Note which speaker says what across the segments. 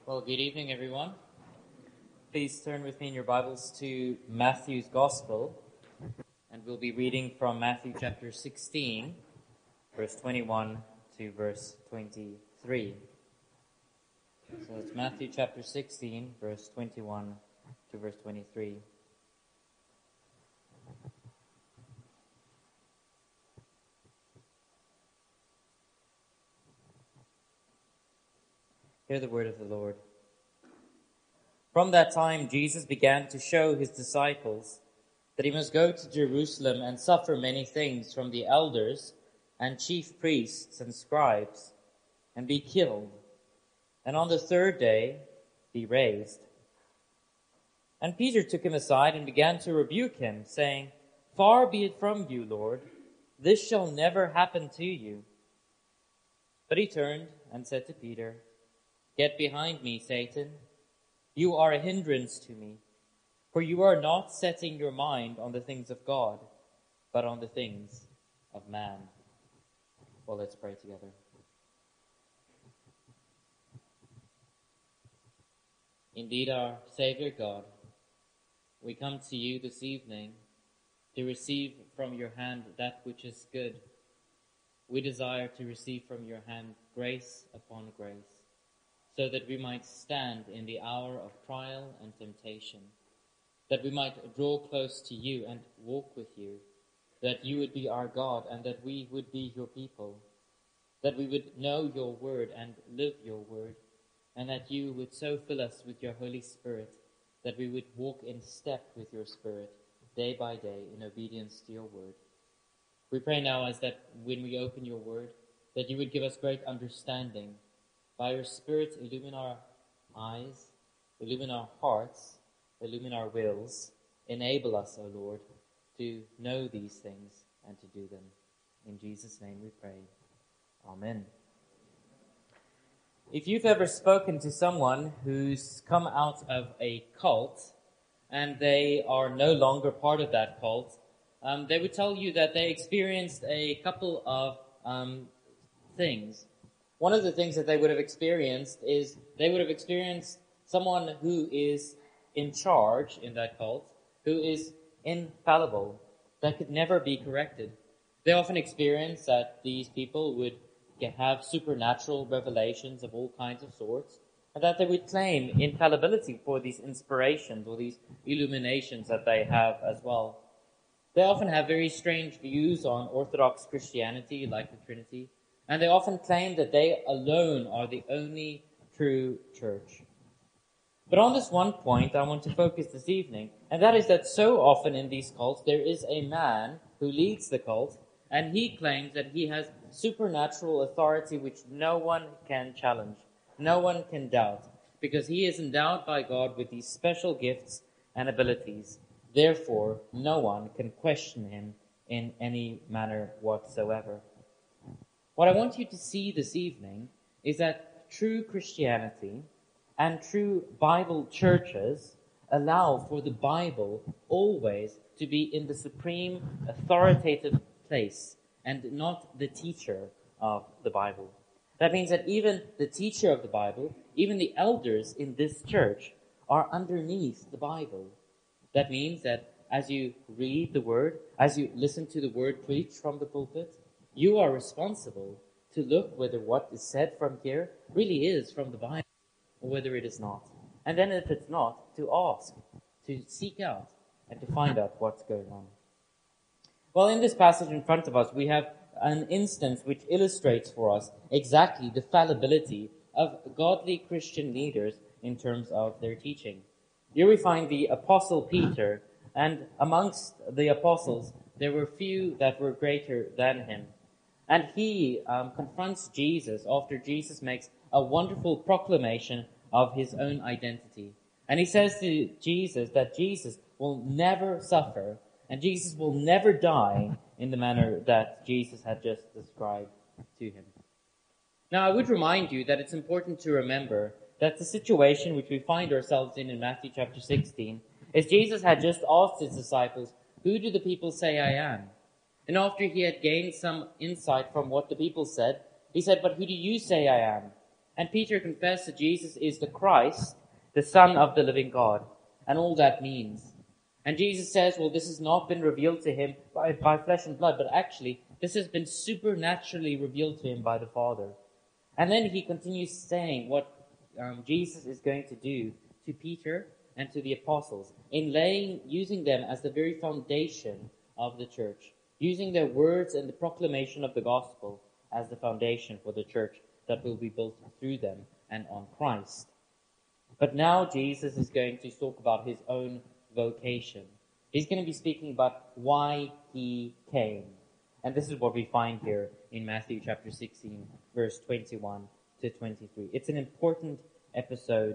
Speaker 1: Well, good evening, everyone. Please turn with me in your Bibles to Matthew's Gospel, and we'll be reading from Matthew chapter 16, verse 21 to verse 23. So it's Matthew chapter 16, verse 21 to verse 23. Hear the word of the Lord. From that time, Jesus began to show his disciples that he must go to Jerusalem and suffer many things from the elders and chief priests and scribes, and be killed, and on the third day be raised. And Peter took him aside and began to rebuke him, saying, "Far be it from you, Lord, this shall never happen to you." But he turned and said to Peter, "Get behind me, Satan. You are a hindrance to me, for you are not setting your mind on the things of God, but on the things of man." Well, let's pray together. Indeed, our Savior God, we come to you this evening to receive from your hand that which is good. We desire to receive from your hand grace upon grace, so that we might stand in the hour of trial and temptation, that we might draw close to you and walk with you, that you would be our God and that we would be your people, that we would know your word and live your word, and that you would so fill us with your Holy Spirit that we would walk in step with your Spirit day by day in obedience to your word. We pray now as that when we open your word, that you would give us great understanding. By your Spirit, illumine our eyes, illumine our hearts, illumine our wills. Enable us, O Lord, to know these things and to do them. In Jesus' name we pray. Amen. If you've ever spoken to someone who's come out of a cult and they are no longer part of that cult, they would tell you that they experienced a couple of things. One of the things that they would have experienced is they would have experienced someone who is in charge in that cult, who is infallible, that could never be corrected. They often experience that these people would have supernatural revelations of all kinds of sorts, and that they would claim infallibility for these inspirations or these illuminations that they have as well. They often have very strange views on Orthodox Christianity, like the Trinity, and they often claim that they alone are the only true church. But on this one point, I want to focus this evening, and that is that so often in these cults, there is a man who leads the cult, and he claims that he has supernatural authority which no one can challenge, no one can doubt, because he is endowed by God with these special gifts and abilities. Therefore, no one can question him in any manner whatsoever. What I want you to see this evening is that true Christianity and true Bible churches allow for the Bible always to be in the supreme authoritative place and not the teacher of the Bible. That means that even the teacher of the Bible, even the elders in this church, are underneath the Bible. That means that as you read the word, as you listen to the word preached from the pulpit, you are responsible to look whether what is said from here really is from the Bible or whether it is not. And then if it's not, to ask, to seek out, and to find out what's going on. Well, in this passage in front of us, we have an instance which illustrates for us exactly the fallibility of godly Christian leaders in terms of their teaching. Here we find the Apostle Peter, and amongst the apostles, there were few that were greater than him. And he confronts Jesus after Jesus makes a wonderful proclamation of his own identity. And he says to Jesus that Jesus will never suffer and Jesus will never die in the manner that Jesus had just described to him. Now, I would remind you that it's important to remember that the situation which we find ourselves in Matthew chapter 16 is Jesus had just asked his disciples, "Who do the people say I am?" And after he had gained some insight from what the people said, he said, "But who do you say I am?" And Peter confessed that Jesus is the Christ, the Son of the living God, and all that means. And Jesus says, well, this has not been revealed to him by flesh and blood, but actually this has been supernaturally revealed to him by the Father. And then he continues saying what Jesus is going to do to Peter and to the apostles in using them as the very foundation of the church, using their words and the proclamation of the gospel as the foundation for the church that will be built through them and on Christ. But now Jesus is going to talk about his own vocation. He's going to be speaking about why he came. And this is what we find here in Matthew chapter 16, verse 21 to 23. It's an important episode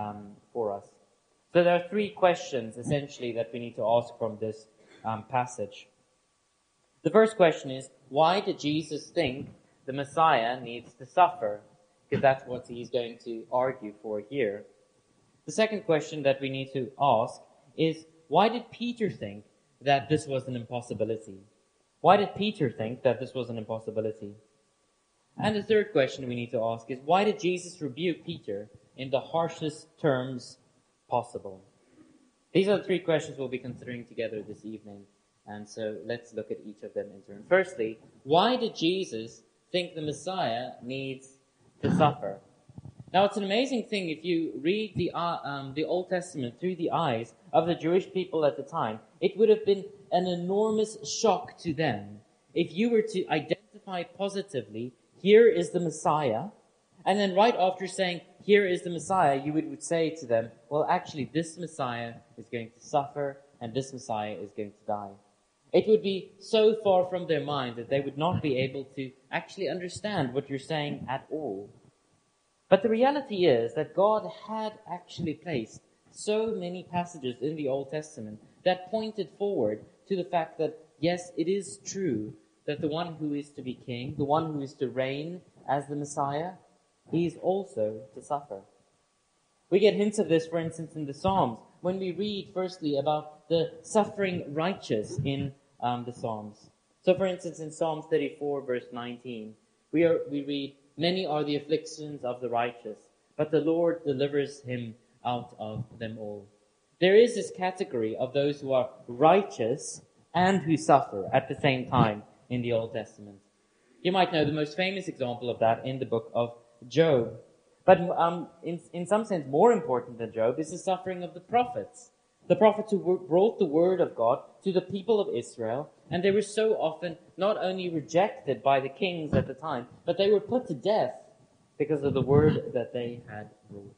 Speaker 1: for us. So there are three questions, essentially, that we need to ask from this passage. The first question is, why did Jesus think the Messiah needs to suffer? Because that's what he's going to argue for here. The second question that we need to ask is, why did Peter think that this was an impossibility? Why did Peter think that this was an impossibility? And the third question we need to ask is, why did Jesus rebuke Peter in the harshest terms possible? These are the three questions we'll be considering together this evening. And so let's look at each of them in turn. Firstly, why did Jesus think the Messiah needs to suffer? Now, it's an amazing thing if you read the Old Testament through the eyes of the Jewish people at the time. It would have been an enormous shock to them if you were to identify positively, here is the Messiah, and then right after saying, here is the Messiah, you would say to them, well, actually, this Messiah is going to suffer, and this Messiah is going to die. It would be so far from their mind that they would not be able to actually understand what you're saying at all. But the reality is that God had actually placed so many passages in the Old Testament that pointed forward to the fact that, yes, it is true that the one who is to be king, the one who is to reign as the Messiah, he is also to suffer. We get hints of this, for instance, in the Psalms, when we read, firstly, about the suffering righteous in the Psalms. So, for instance, in Psalm 34, verse 19, we read, many are the afflictions of the righteous, but the Lord delivers him out of them all. There is this category of those who are righteous and who suffer at the same time in the Old Testament. You might know the most famous example of that in the book of Job. But in some sense, more important than Job is the suffering of the prophets. The prophets who brought the word of God to the people of Israel, and they were so often not only rejected by the kings at the time, but they were put to death because of the word that they had brought.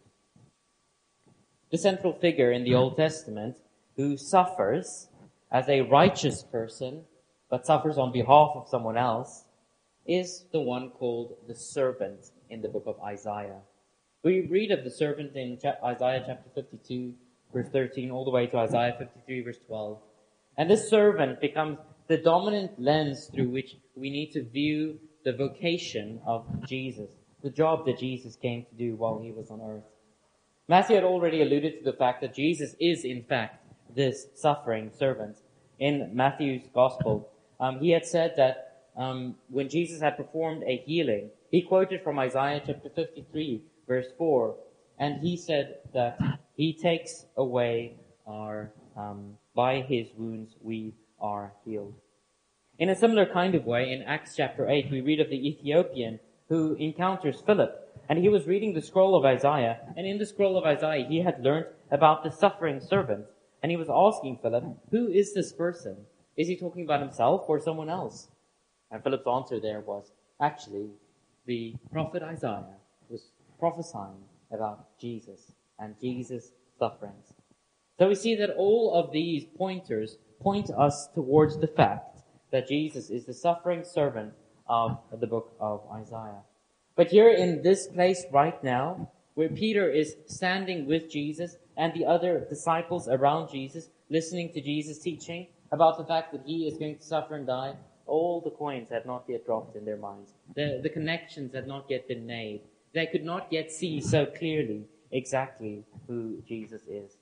Speaker 1: The central figure in the Old Testament who suffers as a righteous person, but suffers on behalf of someone else, is the one called the servant in the book of Isaiah. We read of the servant in Isaiah chapter 52, verse 13, all the way to Isaiah 53, verse 12. And this servant becomes the dominant lens through which we need to view the vocation of Jesus, the job that Jesus came to do while he was on earth. Matthew had already alluded to the fact that Jesus is, in fact, this suffering servant. In Matthew's gospel, he had said that when Jesus had performed a healing, he quoted from Isaiah chapter 53, verse 4, and he said that he takes away our, by his wounds we are healed. In a similar kind of way, in Acts chapter 8, we read of the Ethiopian who encounters Philip, and he was reading the scroll of Isaiah, and in the scroll of Isaiah he had learned about the suffering servant, and he was asking Philip, who is this person? Is he talking about himself or someone else? And Philip's answer there was, actually, the prophet Isaiah was prophesying about Jesus and Jesus' sufferings. So we see that all of these pointers point us towards the fact that Jesus is the suffering servant of the book of Isaiah. But here in this place right now, where Peter is standing with Jesus and the other disciples around Jesus, listening to Jesus teaching about the fact that he is going to suffer and die, all the coins had not yet dropped in their minds. The connections had not yet been made. They could not yet see so clearly exactly who Jesus is.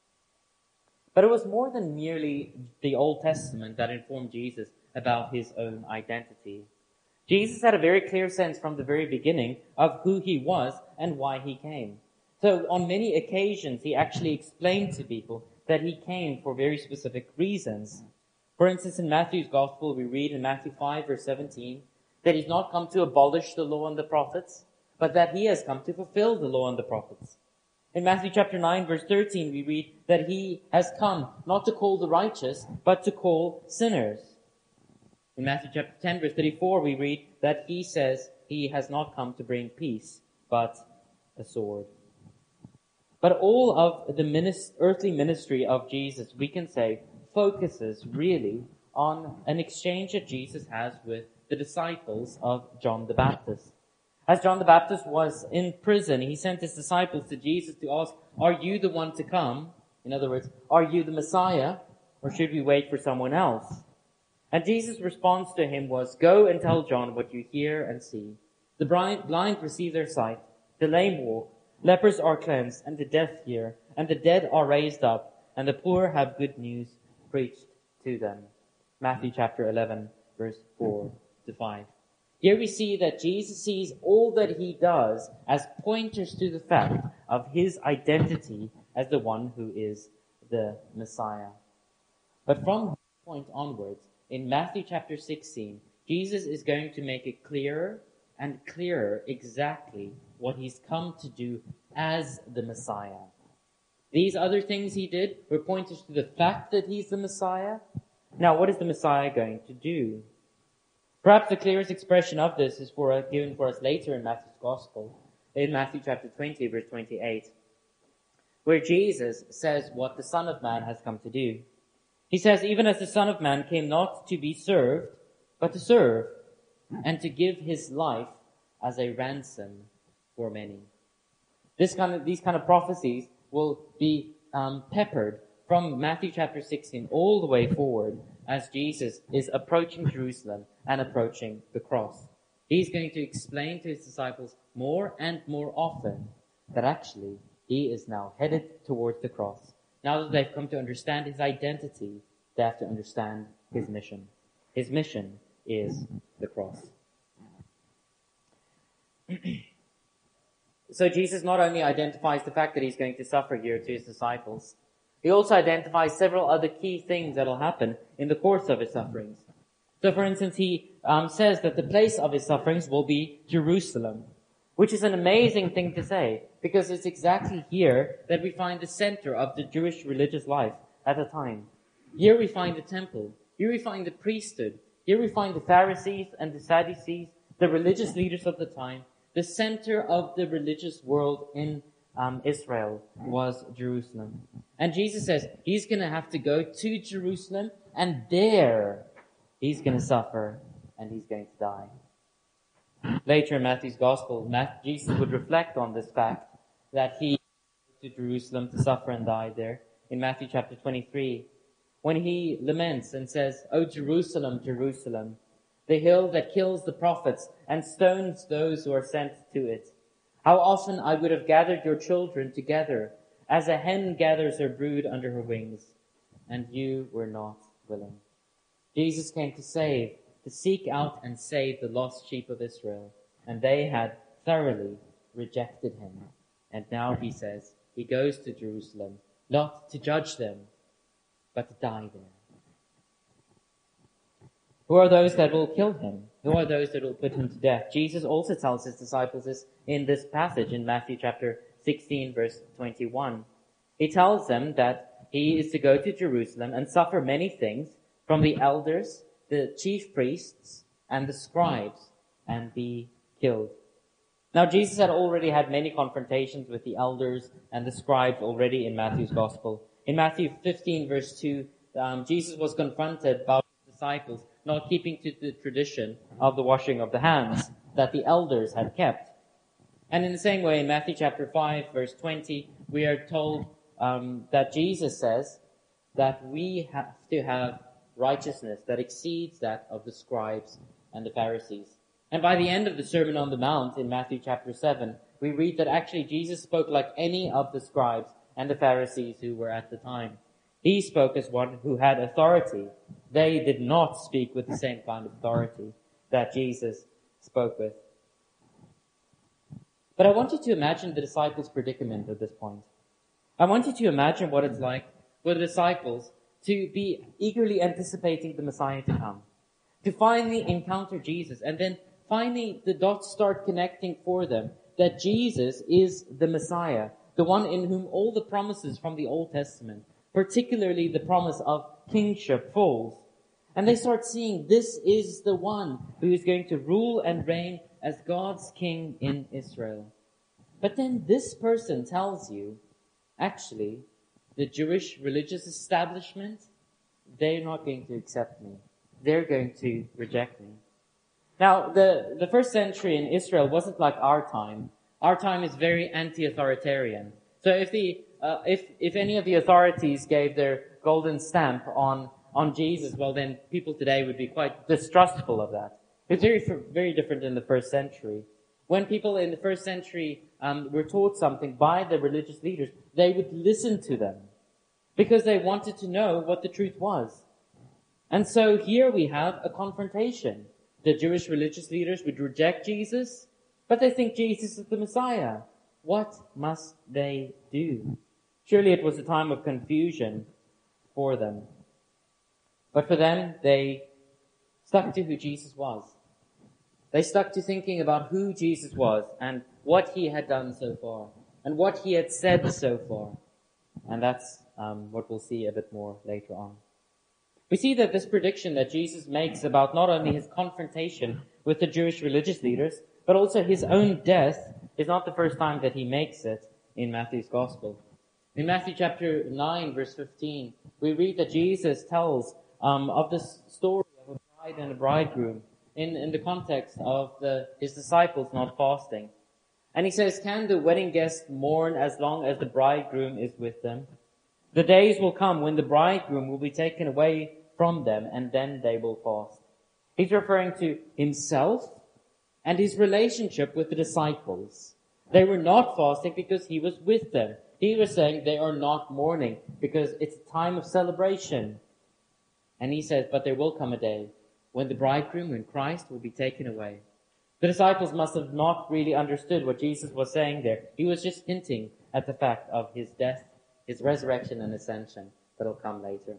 Speaker 1: But it was more than merely the Old Testament that informed Jesus about his own identity. Jesus had a very clear sense from the very beginning of who he was and why he came. So on many occasions, he actually explained to people that he came for very specific reasons. For instance, in Matthew's Gospel, we read in Matthew 5, verse 17, that he's not come to abolish the law and the prophets, but that he has come to fulfill the law and the prophets. In Matthew chapter 9, verse 13, we read that he has come not to call the righteous, but to call sinners. In Matthew chapter 10, verse 34, we read that he says he has not come to bring peace, but a sword. But all of the earthly ministry of Jesus, we can say, focuses really on an exchange that Jesus has with the disciples of John the Baptist. As John the Baptist was in prison, he sent his disciples to Jesus to ask, are you the one to come? In other words, are you the Messiah, or should we wait for someone else? And Jesus' response to him was, go and tell John what you hear and see. The blind receive their sight, the lame walk, lepers are cleansed, and the deaf hear, and the dead are raised up, and the poor have good news preached to them. Matthew chapter 11, verse 4 to 5. Here we see that Jesus sees all that he does as pointers to the fact of his identity as the one who is the Messiah. But from this point onwards, in Matthew chapter 16, Jesus is going to make it clearer and clearer exactly what he's come to do as the Messiah. These other things he did were pointers to the fact that he's the Messiah. Now, what is the Messiah going to do? Perhaps the clearest expression of this is given for us later in Matthew's Gospel, in Matthew chapter 20, verse 28, where Jesus says what the Son of Man has come to do. He says, even as the Son of Man came not to be served, but to serve, and to give his life as a ransom for many. These kind of prophecies will be peppered from Matthew chapter 16 all the way forward as Jesus is approaching Jerusalem and approaching the cross. He's going to explain to his disciples more and more often that actually he is now headed towards the cross. Now that they've come to understand his identity, they have to understand his mission. His mission is the cross. So Jesus not only identifies the fact that he's going to suffer here to his disciples, he also identifies several other key things that will happen in the course of his sufferings. So for instance, he says that the place of his sufferings will be Jerusalem, which is an amazing thing to say, because it's exactly here that we find the center of the Jewish religious life at the time. Here we find the temple. Here we find the priesthood. Here we find the Pharisees and the Sadducees, the religious leaders of the time. The center of the religious world in Israel was Jerusalem. And Jesus says he's going to have to go to Jerusalem, and there he's going to suffer and he's going to die. Later in Matthew's Gospel, Jesus would reflect on this fact that he went to Jerusalem to suffer and die there. In Matthew chapter 23, when he laments and says, "O Jerusalem, Jerusalem, the hill that kills the prophets and stones those who are sent to it. How often I would have gathered your children together, as a hen gathers her brood under her wings, and you were not willing." Jesus came to seek out and save the lost sheep of Israel, and they had thoroughly rejected him. And now he says he goes to Jerusalem, not to judge them, but to die there. Who are those that will kill him? Who are those that will put him to death? Jesus also tells his disciples this in this passage in Matthew chapter 16, verse 21. He tells them that he is to go to Jerusalem and suffer many things from the elders, the chief priests, and the scribes, and be killed. Now, Jesus had already had many confrontations with the elders and the scribes already in Matthew's Gospel. In Matthew 15, verse 2, Jesus was confronted by his disciples not keeping to the tradition of the washing of the hands that the elders had kept. And in the same way, in Matthew chapter 5, verse 20, we are told that Jesus says that we have to have righteousness that exceeds that of the scribes and the Pharisees. And by the end of the Sermon on the Mount in Matthew chapter 7, we read that actually Jesus spoke like any of the scribes and the Pharisees who were at the time. He spoke as one who had authority. They did not speak with the same kind of authority that Jesus spoke with. But I want you to imagine the disciples' predicament at this point. I want you to imagine what it's like for the disciples to be eagerly anticipating the Messiah to come, to finally encounter Jesus, and then finally the dots start connecting for them that Jesus is the Messiah, the one in whom all the promises from the Old Testament, particularly the promise of kingship, falls. And they start seeing this is the one who is going to rule and reign as God's king in Israel. But then this person tells you, actually, the Jewish religious establishment, they're not going to accept me. They're going to reject me. Now, the first century in Israel wasn't like our time. Our time is very anti-authoritarian. So if any of the authorities gave their golden stamp on Jesus, well then people today would be quite distrustful of that. It's very different in the first century. When people in the first century were taught something by the religious leaders, they would listen to them because they wanted to know what the truth was. And so here we have a confrontation. The Jewish religious leaders would reject Jesus, but they think Jesus is the Messiah. What must they do? Surely it was a time of confusion for them. But for them, they stuck to who Jesus was. They stuck to thinking about who Jesus was and what he had done so far and what he had said so far. And that's what we'll see a bit more later on. We see that this prediction that Jesus makes about not only his confrontation with the Jewish religious leaders, but also his own death is not the first time that he makes it in Matthew's Gospel. In Matthew chapter 9, verse 15, we read that Jesus tells of this story of a bride and a bridegroom in the context of his disciples not fasting. And he says, "Can the wedding guests mourn as long as the bridegroom is with them? The days will come when the bridegroom will be taken away from them, and then they will fast." He's referring to himself and his relationship with the disciples. They were not fasting because he was with them. He was saying they are not mourning because it's a time of celebration. And he says, but there will come a day when the bridegroom, when Christ, will be taken away. The disciples must have not really understood what Jesus was saying there. He was just hinting at the fact of his death, his resurrection and ascension that will come later.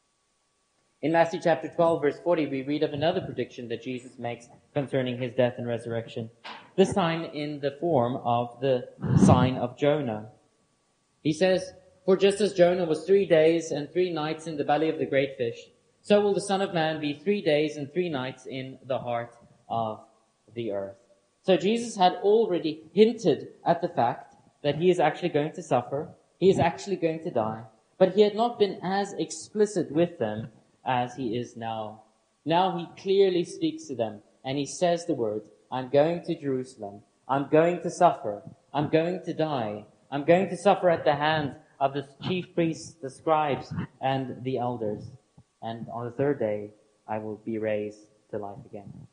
Speaker 1: In Matthew chapter 12, verse 40, we read of another prediction that Jesus makes concerning his death and resurrection, this time in the form of the sign of Jonah. He says, "For just as Jonah was 3 days and 3 nights in the belly of the great fish, so will the Son of Man be 3 days and 3 nights in the heart of the earth." So Jesus had already hinted at the fact that he is actually going to suffer, he is actually going to die, but he had not been as explicit with them as he is now. Now he clearly speaks to them and he says the words, "I'm going to Jerusalem, I'm going to suffer, I'm going to die, I'm going to suffer at the hands of the chief priests, the scribes, and the elders. And on the third day, I will be raised to life again."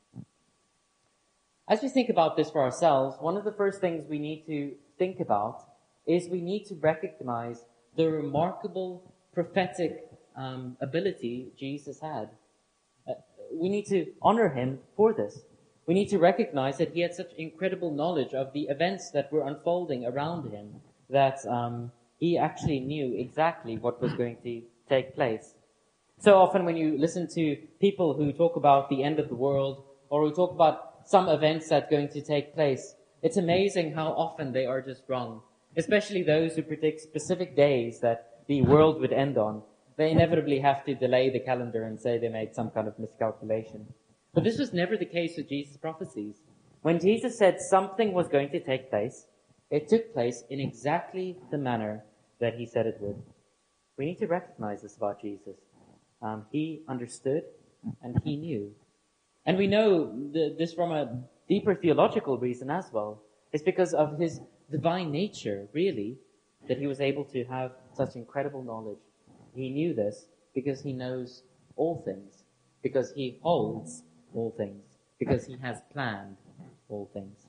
Speaker 1: As we think about this for ourselves, one of the first things we need to think about is we need to recognize the remarkable prophetic ability Jesus had. We need to honor him for this. We need to recognize that he had such incredible knowledge of the events that were unfolding around him that he actually knew exactly what was going to take place. So often when you listen to people who talk about the end of the world or who talk about some events that are going to take place, it's amazing how often they are just wrong. Especially those who predict specific days that the world would end on. They inevitably have to delay the calendar and say they made some kind of miscalculation. But this was never the case with Jesus' prophecies. When Jesus said something was going to take place, it took place in exactly the manner that he said it would. We need to recognize this about Jesus. He understood and he knew. And we know this from a deeper theological reason as well. It's because of his divine nature, really, that he was able to have such incredible knowledge. He knew this because he knows all things, because he holds all things, because he has planned all things.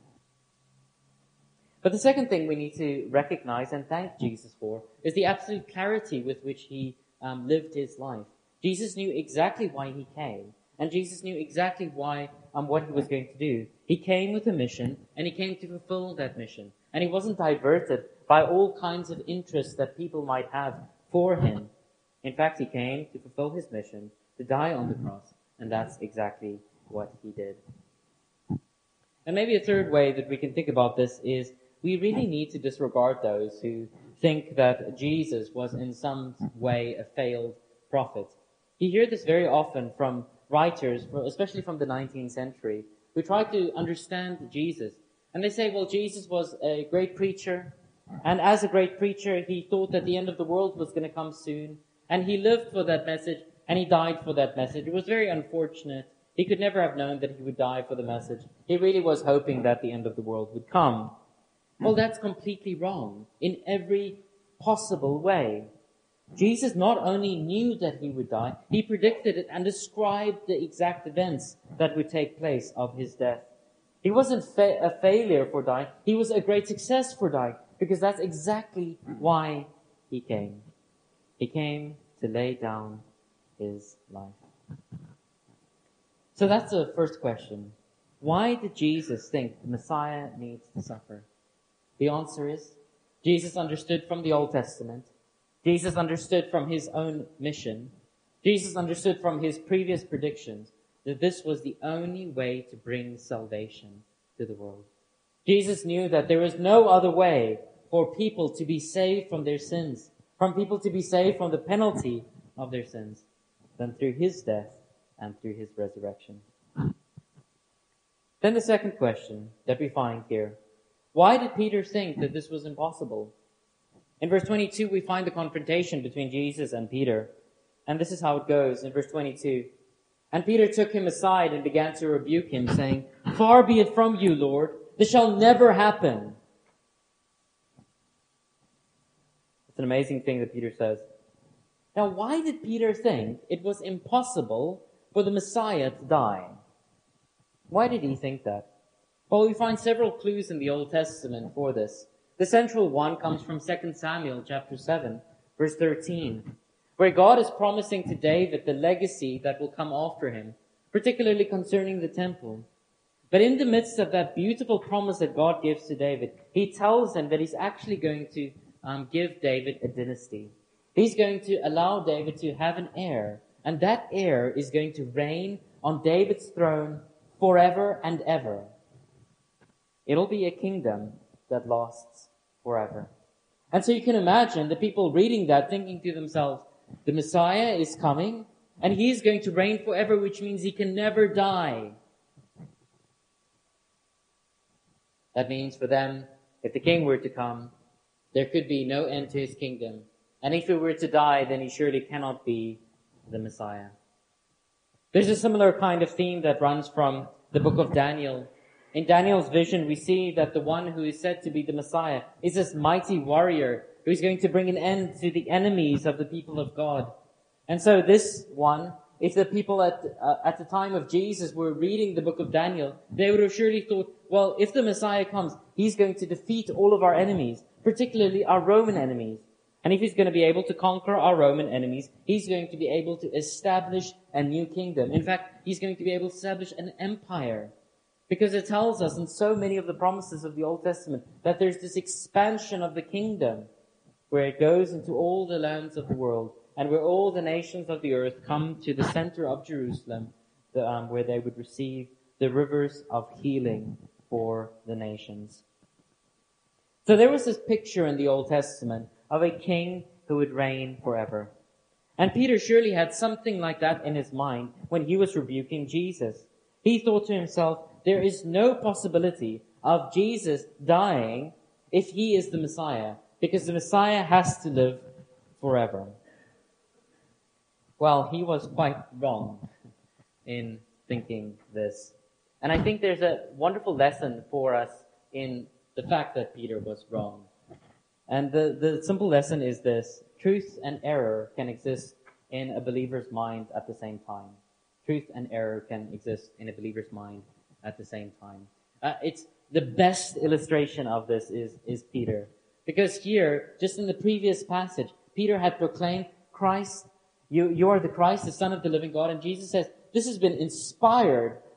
Speaker 1: But the second thing we need to recognize and thank Jesus for is the absolute clarity with which he lived his life. Jesus knew exactly why he came, and Jesus knew exactly what he was going to do. He came with a mission, and he came to fulfill that mission. And he wasn't diverted by all kinds of interests that people might have for him. In fact, he came to fulfill his mission, to die on the cross, and that's exactly what he did. And maybe a third way that we can think about this is we really need to disregard those who think that Jesus was in some way a failed prophet. You hear this very often from writers, especially from the 19th century, who try to understand Jesus. And they say, well, Jesus was a great preacher, and as a great preacher, he thought that the end of the world was going to come soon, and he lived for that message, and he died for that message. It was very unfortunate. He could never have known that he would die for the message. He really was hoping that the end of the world would come. Well, that's completely wrong in every possible way. Jesus not only knew that he would die, he predicted it and described the exact events that would take place of his death. He wasn't a failure for dying. He was a great success for dying, because that's exactly why he came. He came to lay down his life. So that's the first question. Why did Jesus think the Messiah needs to suffer? The answer is, Jesus understood from the Old Testament. Jesus understood from his own mission. Jesus understood from his previous predictions that this was the only way to bring salvation to the world. Jesus knew that there is no other way for people to be saved from their sins, from people to be saved from the penalty of their sins, than through his death and through his resurrection. Then the second question that we find here, why did Peter think that this was impossible? In verse 22, we find the confrontation between Jesus and Peter. And this is how it goes in verse 22. And Peter took him aside and began to rebuke him, saying, "Far be it from you, Lord, this shall never happen." It's an amazing thing that Peter says. Now, why did Peter think it was impossible for the Messiah to die? Why did he think that? Well, we find several clues in the Old Testament for this. The central one comes from 2 Samuel chapter 7, verse 13, where God is promising to David the legacy that will come after him, particularly concerning the temple. But in the midst of that beautiful promise that God gives to David, he tells him that he's actually going to give David a dynasty. He's going to allow David to have an heir, and that heir is going to reign on David's throne forever and ever. It'll be a kingdom that lasts forever. And so you can imagine the people reading that thinking to themselves, the Messiah is coming and he's going to reign forever, which means he can never die. That means for them, if the king were to come, there could be no end to his kingdom. And if he were to die, then he surely cannot be the Messiah. There's a similar kind of theme that runs from the book of Daniel. In Daniel's vision, we see that the one who is said to be the Messiah is this mighty warrior who is going to bring an end to the enemies of the people of God. And so this one, if the people at the time of Jesus were reading the book of Daniel, they would have surely thought, well, if the Messiah comes, he's going to defeat all of our enemies, particularly our Roman enemies. And if he's going to be able to conquer our Roman enemies, he's going to be able to establish a new kingdom. In fact, he's going to be able to establish an empire. Because it tells us in so many of the promises of the Old Testament that there's this expansion of the kingdom where it goes into all the lands of the world and where all the nations of the earth come to the center of Jerusalem, where they would receive the rivers of healing for the nations. So there was this picture in the Old Testament of a king who would reign forever. And Peter surely had something like that in his mind when he was rebuking Jesus. He thought to himself, there is no possibility of Jesus dying if he is the Messiah, because the Messiah has to live forever. Well, he was quite wrong in thinking this. And I think there's a wonderful lesson for us in the fact that Peter was wrong. And the simple lesson is this: truth and error can exist in a believer's mind at the same time. Truth and error can exist in a believer's mind at the same time. It's the best illustration of this is Peter. Because here, just in the previous passage, Peter had proclaimed, Christ, you are the Christ, the Son of the living God. And Jesus says, this has been inspired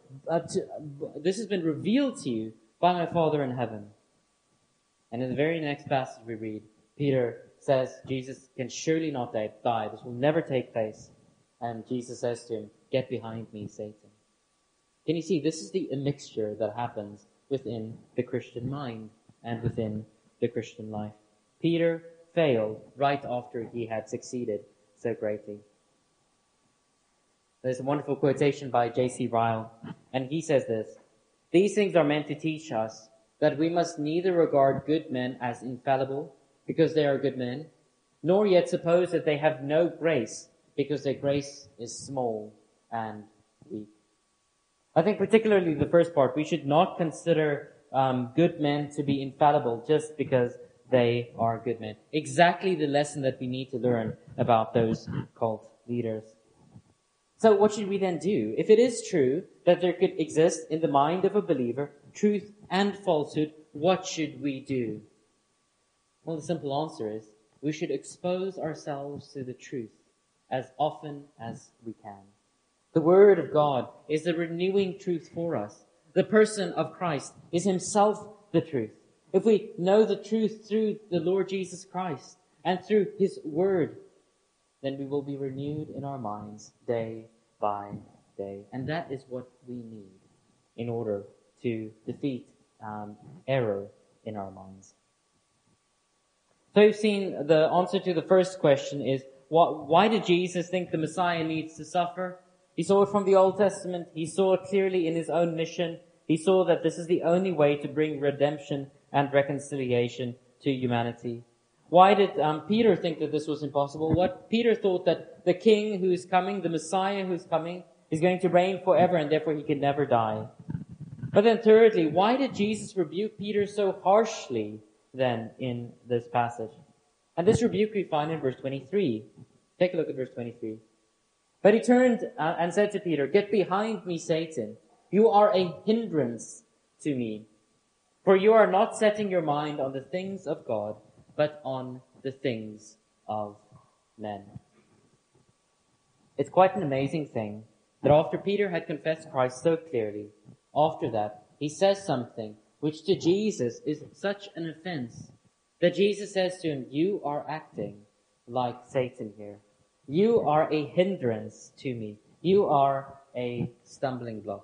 Speaker 1: this has been revealed to you by my Father in heaven. And in the very next passage we read, Peter says Jesus can surely not die. This will never take place. And Jesus says to him, get behind me, Satan. Can you see, this is the mixture that happens within the Christian mind and within the Christian life. Peter failed right after he had succeeded so greatly. There's a wonderful quotation by J.C. Ryle, and he says this: these things are meant to teach us that we must neither regard good men as infallible, because they are good men, nor yet suppose that they have no grace, because their grace is small and weak. I think particularly the first part, we should not consider good men to be infallible just because they are good men. Exactly the lesson that we need to learn about those cult leaders. So what should we then do? If it is true that there could exist in the mind of a believer truth and falsehood, what should we do? Well, the simple answer is we should expose ourselves to the truth as often as we can. The Word of God is the renewing truth for us. The person of Christ is himself the truth. If we know the truth through the Lord Jesus Christ and through his Word, then we will be renewed in our minds day by day. And that is what we need in order to defeat error in our minds. So you've seen the answer to the first question is, why did Jesus think the Messiah needs to suffer? He saw it from the Old Testament. He saw it clearly in his own mission. He saw that this is the only way to bring redemption and reconciliation to humanity. Why did Peter think that this was impossible? Peter thought that the king who is coming, the Messiah who is coming, is going to reign forever and therefore he can never die. But then thirdly, why did Jesus rebuke Peter so harshly then in this passage? And this rebuke we find in verse 23. Take a look at verse 23. But he turned and said to Peter, get behind me, Satan. You are a hindrance to me. For you are not setting your mind on the things of God, but on the things of men. It's quite an amazing thing that after Peter had confessed Christ so clearly, after that, he says something which to Jesus is such an offense that Jesus says to him, you are acting like Satan here. You are a hindrance to me. You are a stumbling block.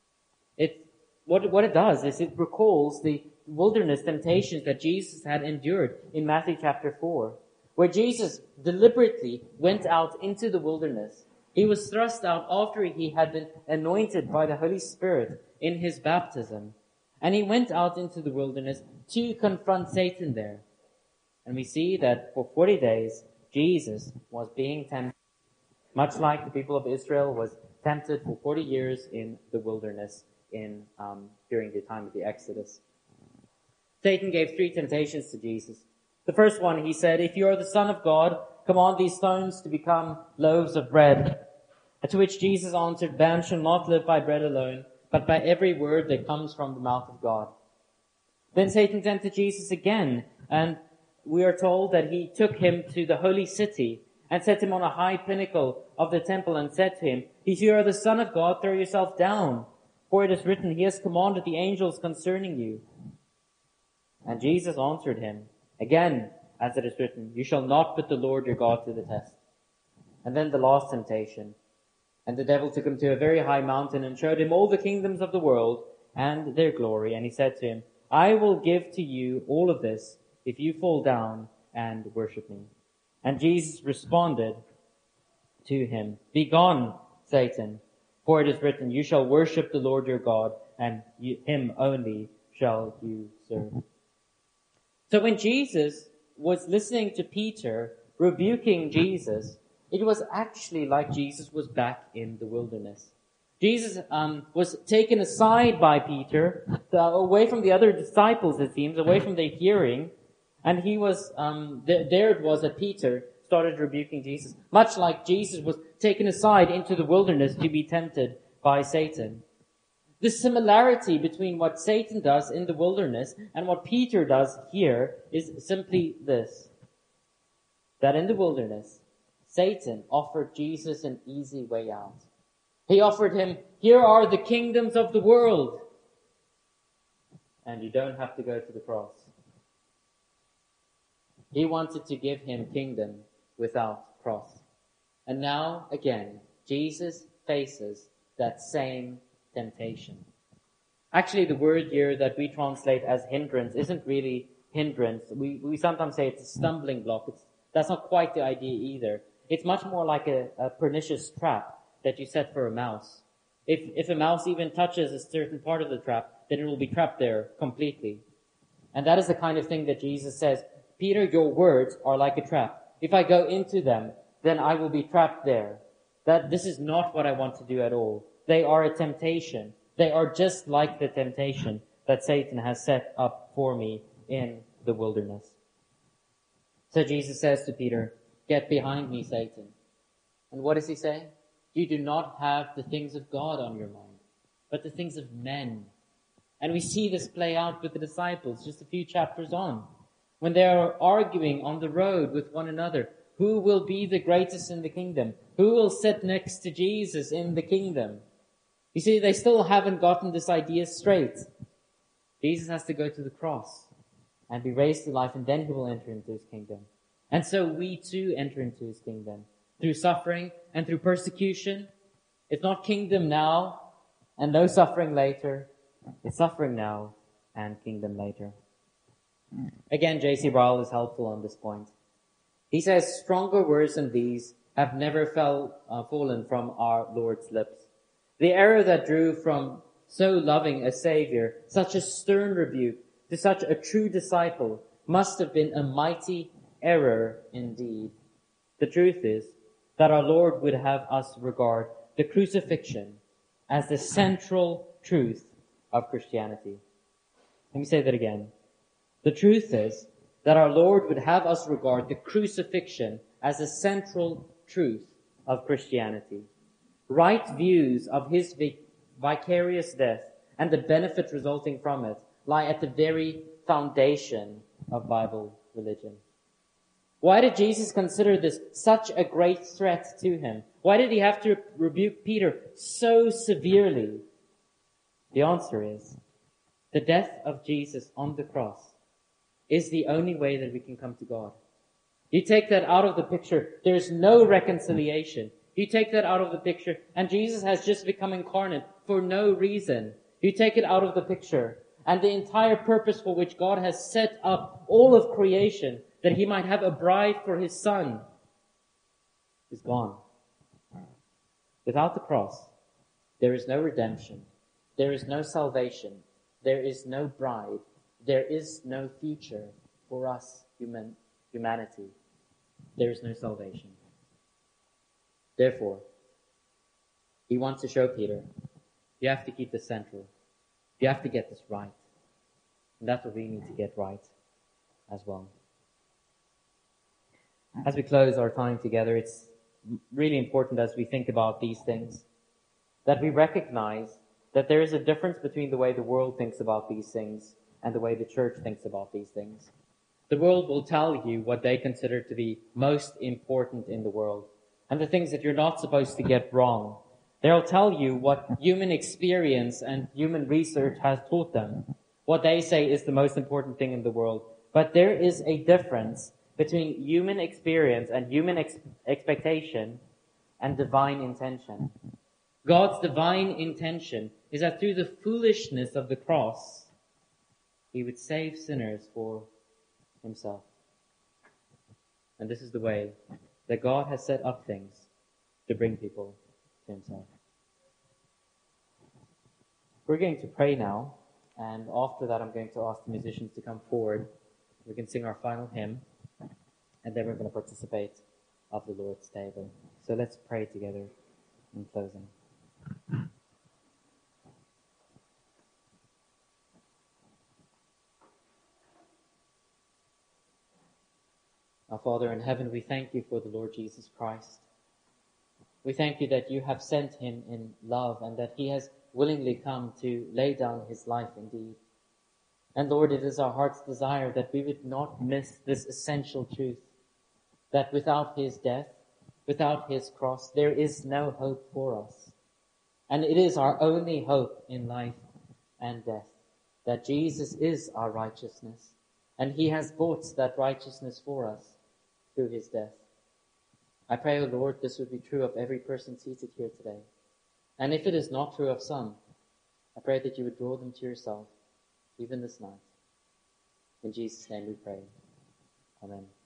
Speaker 1: What it does is it recalls the wilderness temptations that Jesus had endured in Matthew chapter 4, where Jesus deliberately went out into the wilderness. He was thrust out after he had been anointed by the Holy Spirit in his baptism. And he went out into the wilderness to confront Satan there. And we see that for 40 days, Jesus was being tempted, much like the people of Israel was tempted for 40 years in the wilderness during the time of the Exodus. Satan gave 3 temptations to Jesus. The first one, he said, if you are the Son of God, command these stones to become loaves of bread. To which Jesus answered, man shall not live by bread alone, but by every word that comes from the mouth of God. Then Satan tempted Jesus again, and we are told that he took him to the holy city and set him on a high pinnacle of the temple and said to him, if you are the Son of God, throw yourself down, for it is written, he has commanded the angels concerning you. And Jesus answered him, again, as it is written, you shall not put the Lord your God to the test. And then the last temptation. And the devil took him to a very high mountain and showed him all the kingdoms of the world and their glory. And he said to him, I will give to you all of this if you fall down and worship me. And Jesus responded to him, begone, Satan, for it is written, you shall worship the Lord your God, and him only shall you serve. So when Jesus was listening to Peter rebuking Jesus, it was actually like Jesus was back in the wilderness. Jesus was taken aside by Peter, away from the other disciples, it seems, away from their hearing, and he was, there it was that Peter started rebuking Jesus, much like Jesus was taken aside into the wilderness to be tempted by Satan. The similarity between what Satan does in the wilderness and what Peter does here is simply this, that in the wilderness, Satan offered Jesus an easy way out. He offered him, here are the kingdoms of the world. And you don't have to go to the cross. He wanted to give him kingdom without cross. And now, again, Jesus faces that same temptation. Actually, the word here that we translate as hindrance isn't really hindrance. We sometimes say it's a stumbling block. That's not quite the idea either. It's much more like a pernicious trap that you set for a mouse. If a mouse even touches a certain part of the trap, then it will be trapped there completely. And that is the kind of thing that Jesus says, Peter, your words are like a trap. If I go into them, then I will be trapped there. This is not what I want to do at all. They are a temptation. They are just like the temptation that Satan has set up for me in the wilderness. So Jesus says to Peter, get behind me, Satan. And what does he say? You do not have the things of God on your mind, but the things of men. And we see this play out with the disciples just a few chapters on, when they are arguing on the road with one another. Who will be the greatest in the kingdom? Who will sit next to Jesus in the kingdom? You see, they still haven't gotten this idea straight. Jesus has to go to the cross and be raised to life, and then he will enter into his kingdom. And so we too enter into his kingdom through suffering and through persecution. It's not kingdom now and no suffering later. It's suffering now and kingdom later. Again, J.C. Ryle is helpful on this point. He says, stronger words than these have never fallen from our Lord's lips. The error that drew from so loving a Savior such a stern rebuke to such a true disciple must have been a mighty error indeed. The truth is that our Lord would have us regard the crucifixion as the central truth of Christianity. Let me say that again. The truth is that our Lord would have us regard the crucifixion as a central truth of Christianity. Right views of his vicarious death and the benefit resulting from it lie at the very foundation of Bible religion. Why did Jesus consider this such a great threat to him? Why did he have to rebuke Peter so severely? The answer is, the death of Jesus on the cross is the only way that we can come to God. You take that out of the picture, there's no reconciliation. You take that out of the picture, and Jesus has just become incarnate for no reason. You take it out of the picture, and the entire purpose for which God has set up all of creation, that he might have a bride for his son, is gone. Without the cross, there is no redemption. There is no salvation. There is no bride. There is no future for us, humanity. There is no salvation. Therefore, he wants to show Peter, you have to keep this central. You have to get this right. And that's what we need to get right as well. As we close our time together, it's really important as we think about these things that we recognize that there is a difference between the way the world thinks about these things and the way the church thinks about these things. The world will tell you what they consider to be most important in the world and the things that you're not supposed to get wrong. They'll tell you what human experience and human research has taught them, what they say is the most important thing in the world. But there is a difference between human experience and human expectation and divine intention. God's divine intention is that through the foolishness of the cross, he would save sinners for himself. And this is the way that God has set up things to bring people to himself. We're going to pray now, and after that I'm going to ask the musicians to come forward. We can sing our final hymn, and then we're going to participate of the Lord's table. So let's pray together in closing. Our Father in heaven, we thank you for the Lord Jesus Christ. We thank you that you have sent him in love and that he has willingly come to lay down his life indeed. And Lord, it is our heart's desire that we would not miss this essential truth, that without his death, without his cross, there is no hope for us. And it is our only hope in life and death, that Jesus is our righteousness, and he has bought that righteousness for us through his death. I pray, O Lord, this would be true of every person seated here today. And if it is not true of some, I pray that you would draw them to yourself, even this night. In Jesus' name we pray. Amen.